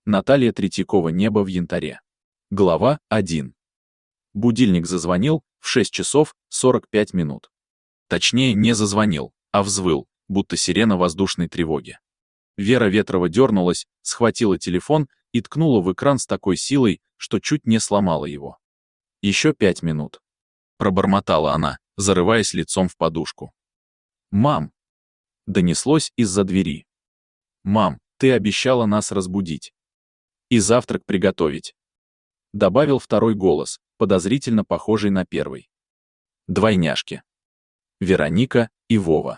Наталья Третьякова «Небо в янтаре». Глава 1. Будильник зазвонил в 6 часов 45 минут. Точнее, не зазвонил, а взвыл, будто сирена воздушной тревоги. Вера Ветрова дернулась, схватила телефон и ткнула в экран с такой силой, что чуть не сломала его. «Еще 5 минут», — пробормотала она, зарываясь лицом в подушку. «Мам!» — донеслось из-за двери. «Мам, ты обещала нас разбудить. И завтрак приготовить», — добавил второй голос, подозрительно похожий на первый. Двойняшки. Вероника и Вова.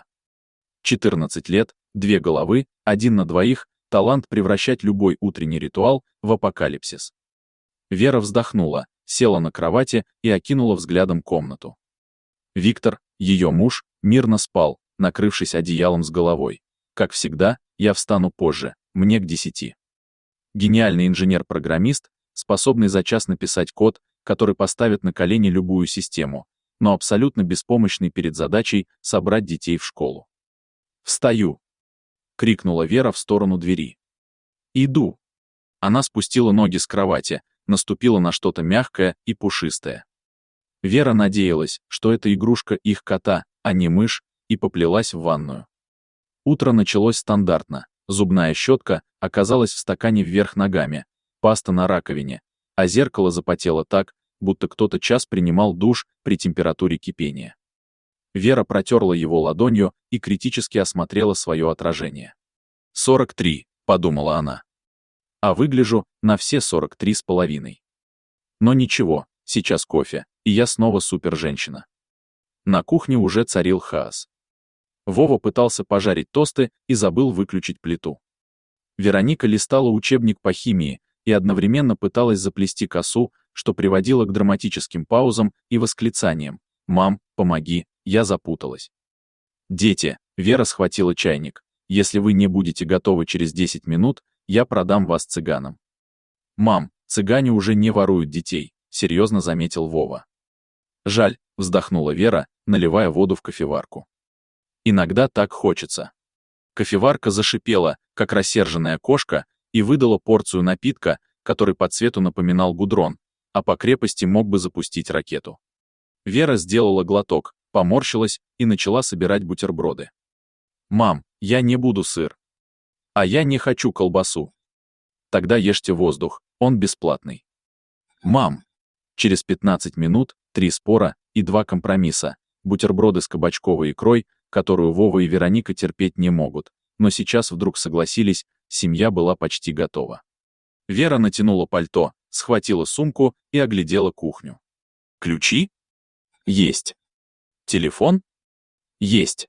14 лет, 2 головы, 1 на 2, талант превращать любой утренний ритуал в апокалипсис. Вера вздохнула, села на кровати и окинула взглядом комнату. Виктор, ее муж, мирно спал, накрывшись одеялом с головой. Как всегда, я встану позже, мне к 10. Гениальный инженер-программист, способный за час написать код, который поставит на колени любую систему, но абсолютно беспомощный перед задачей собрать детей в школу. «Встаю!» — крикнула Вера в сторону двери. «Иду!» Она спустила ноги с кровати, наступила на что-то мягкое и пушистое. Вера надеялась, что это игрушка их кота, а не мышь, и поплелась в ванную. Утро началось стандартно. Зубная щетка оказалась в стакане вверх ногами, паста на раковине, а зеркало запотело так, будто кто-то час принимал душ при температуре кипения. Вера протерла его ладонью и критически осмотрела свое отражение. 43, подумала она. А выгляжу на все 43,5. Но ничего, сейчас кофе, и я снова супер-женщина. На кухне уже царил хаос. Вова пытался пожарить тосты и забыл выключить плиту. Вероника листала учебник по химии и одновременно пыталась заплести косу, что приводило к драматическим паузам и восклицаниям: «Мам, помоги, я запуталась». «Дети», — Вера схватила чайник, «если вы не будете готовы через 10 минут, я продам вас цыганам». «Мам, цыгане уже не воруют детей», — серьезно заметил Вова. «Жаль», — вздохнула Вера, наливая воду в кофеварку. «Иногда так хочется». Кофеварка зашипела, как рассерженная кошка, и выдала порцию напитка, который по цвету напоминал гудрон, а по крепости мог бы запустить ракету. Вера сделала глоток, поморщилась и начала собирать бутерброды. «Мам, я не буду сыр. А я не хочу колбасу». «Тогда ешьте воздух, он бесплатный». «Мам». Через 15 минут 3 спора и 2 компромисса, бутерброды с кабачковой икрой, которую Вова и Вероника терпеть не могут, но сейчас вдруг согласились, семья была почти готова. Вера натянула пальто, схватила сумку и оглядела кухню. «Ключи? Есть. Телефон? Есть.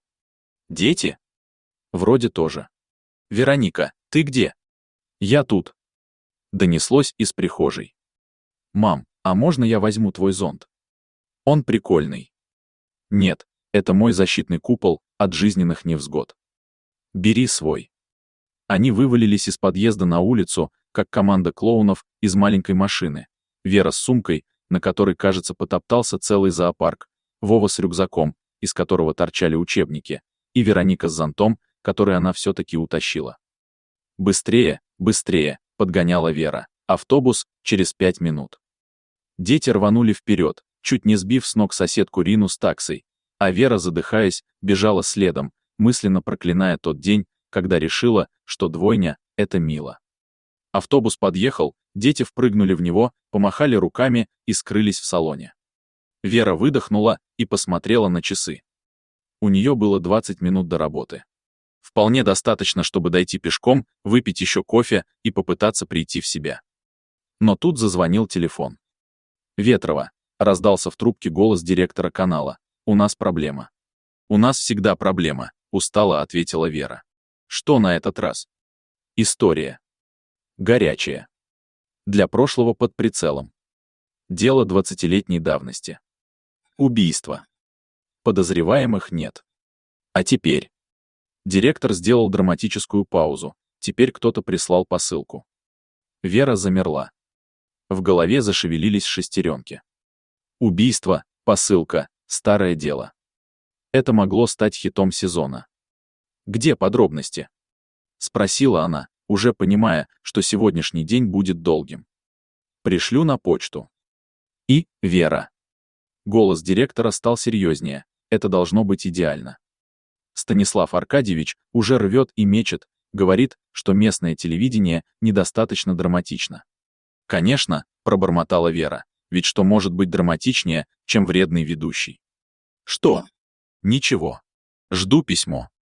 Дети? Вроде тоже. Вероника, ты где?» «Я тут». Донеслось из прихожей. «Мам, а можно я возьму твой зонт? Он прикольный». «Нет, это мой защитный купол от жизненных невзгод. Бери свой». Они вывалились из подъезда на улицу, как команда клоунов из маленькой машины. Вера с сумкой, на которой, кажется, потоптался целый зоопарк, Вова с рюкзаком, из которого торчали учебники, и Вероника с зонтом, который она все-таки утащила. «Быстрее, быстрее», — подгоняла Вера. «Автобус через 5 минут». Дети рванули вперед, чуть не сбив с ног соседку Рину с таксой, а Вера, задыхаясь, бежала следом, мысленно проклиная тот день, когда решила, что двойня — это мило. Автобус подъехал, дети впрыгнули в него, помахали руками и скрылись в салоне. Вера выдохнула и посмотрела на часы. У нее было 20 минут до работы. Вполне достаточно, чтобы дойти пешком, выпить еще кофе и попытаться прийти в себя. Но тут зазвонил телефон. «Ветрова», — раздался в трубке голос директора канала. «У нас проблема». «У нас всегда проблема», — устало ответила Вера. «Что на этот раз?» «История. Горячая. Для прошлого под прицелом. Дело 20-летней давности. Убийство. Подозреваемых нет. А теперь?» Директор сделал драматическую паузу. Теперь кто-то прислал посылку. Вера замерла. В голове зашевелились шестеренки. Убийство, посылка, старое дело. Это могло стать хитом сезона. «Где подробности?» — спросила она, уже понимая, что сегодняшний день будет долгим. Пришлю на почту. И Вера. Голос директора стал серьезнее. Это должно быть идеально. Станислав Аркадьевич уже рвет и мечет, говорит, что местное телевидение недостаточно драматично. «Конечно», — пробормотала Вера, «ведь что может быть драматичнее, чем вредный ведущий?» «Что?» «Ничего. Жду письмо».